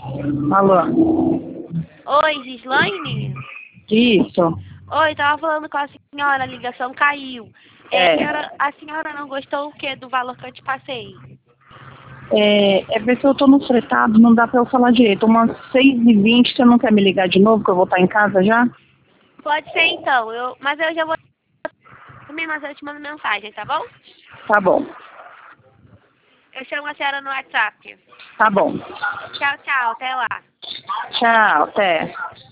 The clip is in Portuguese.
Alô? Oi, Gislaine? Isso. Oi, tava falando com a senhora, a ligação caiu. A senhora não gostou o quê do valor que eu te passei? É ver se eu tô no fretado, não dá pra eu falar direito. Umas 6h20, você não quer me ligar de novo, que eu vou estar em casa já? Pode ser então, mas eu já vou também, mas eu te mando mensagem, tá bom? Tá bom. Eu chamo a senhora no WhatsApp. Tá bom. Tchau, tchau, até lá. Tchau, até.